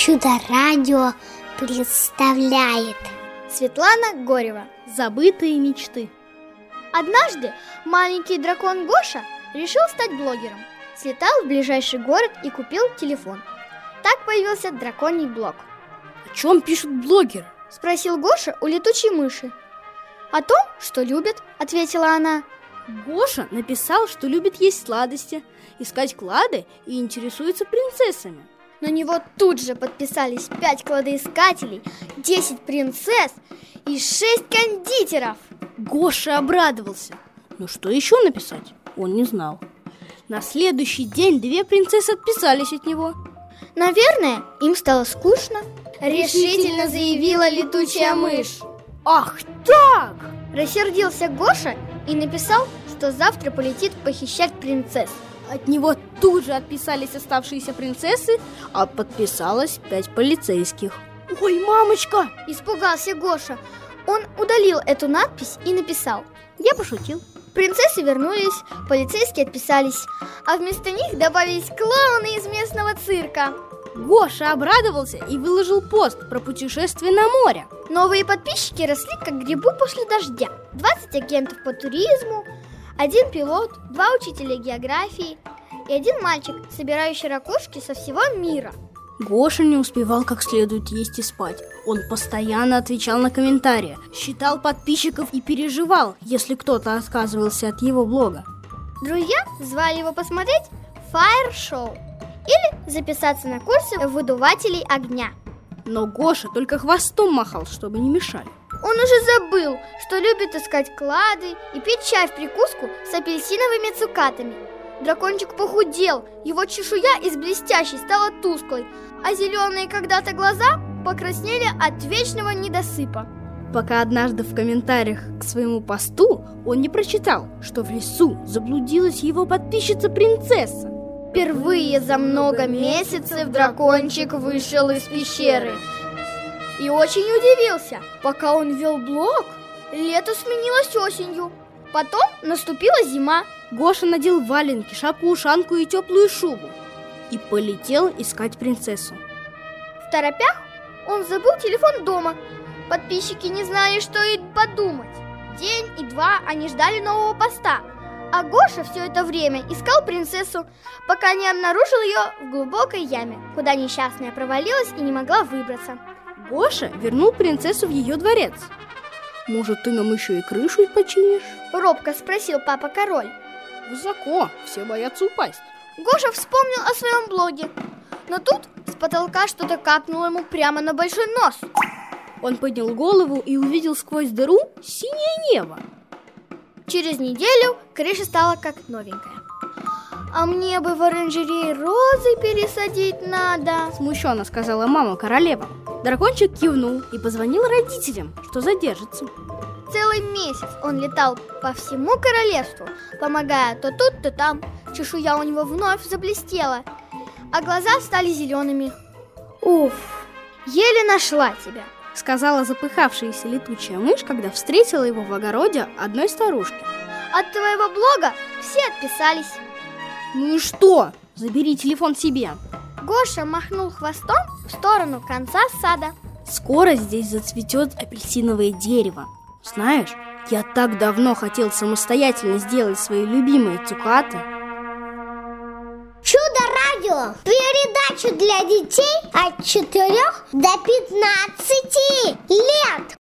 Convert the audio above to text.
Чудо-радио представляет Светлана Горева. Забытые мечты. Однажды маленький дракон Гоша решил стать блогером. Слетал в ближайший город и купил телефон. Так появился драконий блог. О чем пишут блогеры? Спросил Гоша у летучей мыши. О том, что любит, ответила она. Гоша написал, что любит есть сладости, искать клады и интересуется принцессами. На него тут же подписались 5 кладоискателей, 10 принцесс и 6 кондитеров. Гоша обрадовался. Но что еще написать? Он не знал. На следующий день 2 принцессы отписались от него. Наверное, им стало скучно, решительно заявила летучая мышь. Ах так! Рассердился Гоша и написал, что завтра полетит похищать принцесс. От него тут же отписались оставшиеся принцессы, а подписалось 5 полицейских. Ой, мамочка! Испугался Гоша. Он удалил эту надпись и написал: я пошутил. Принцессы вернулись, полицейские отписались, а вместо них добавились клоуны из местного цирка. Гоша обрадовался и выложил пост про путешествие на море. Новые подписчики росли как грибы после дождя. 20 агентов по туризму, 1 пилот, 2 учителя географии и 1 мальчик, собирающий ракушки со всего мира. Гоша не успевал как следует есть и спать. Он постоянно отвечал на комментарии, считал подписчиков и переживал, если кто-то отказывался от его блога. Друзья звали его посмотреть фаер-шоу или записаться на курсы выдувателей огня. Но Гоша только хвостом махал, чтобы не мешали. Он уже забыл, что любит искать клады и пить чай в прикуску с апельсиновыми цукатами. Дракончик похудел, его чешуя из блестящей стала тусклой, а зеленые когда-то глаза покраснели от вечного недосыпа. Пока однажды в комментариях к своему посту он не прочитал, что в лесу заблудилась его подписчица-принцесса. Впервые за много месяцев дракончик вышел из пещеры и очень удивился. Пока он вел блог, лето сменилось осенью. Потом наступила зима. Гоша надел валенки, шапку-ушанку и теплую шубу и полетел искать принцессу. В торопях он забыл телефон дома. Подписчики не знали, что и подумать. День и 2 они ждали нового поста, а Гоша все это время искал принцессу, пока не обнаружил ее в глубокой яме, куда несчастная провалилась и не могла выбраться. Гоша вернул принцессу в ее дворец. «Может, ты нам еще и крышу починишь?» — робко спросил папа-король. «Высоко, все боятся упасть». Гоша вспомнил о своем блоге, но тут с потолка что-то капнуло ему прямо на большой нос. Он поднял голову и увидел сквозь дыру синее небо. Через неделю крыша стала как новенькая. «А мне бы в оранжерее розы пересадить надо», — смущенно сказала мама-королева. Дракончик кивнул и позвонил родителям, что задержится. Целый месяц он летал по всему королевству, помогая то тут, то там. Чешуя у него вновь заблестела, а глаза стали зелеными. «Уф, еле нашла тебя», — сказала запыхавшаяся летучая мышь, когда встретила его в огороде одной старушки. «От твоего блога все отписались». «Ну и что? Забери телефон себе». Гоша махнул хвостом в сторону конца сада. «Скоро здесь зацветет апельсиновое дерево. Знаешь, я так давно хотел самостоятельно сделать свои любимые цукаты». Чудо-радио. Передача для детей от 4 до 15 лет.